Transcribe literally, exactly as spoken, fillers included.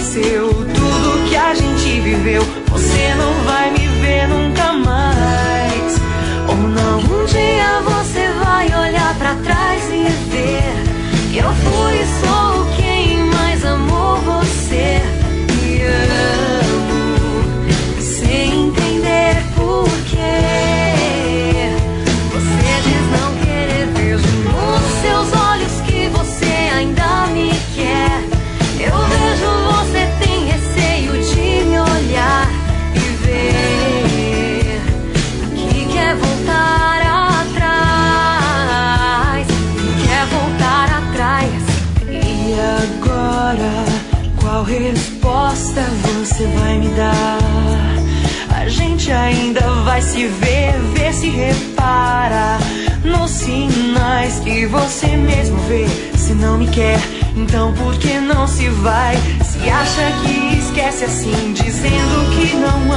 esqueceu tudo que a gente viveu. Você não vai me ver nunca mais. Ou não, um dia você vai olhar pra trás e ver que eu fui e sou quem mais amou você. Me amo sem entender por quê. Você diz não querer, vejo nos seus olhos que você ainda me quer. Eu vejo você tem receio de me olhar e ver que quer voltar atrás, que quer voltar atrás. E agora, qual resposta você vai me dar? A gente ainda vai se ver, ver se repara nos sinais que você mesmo vê. Se não me quer, então por que não se vai? Se acha que esquece assim, dizendo que não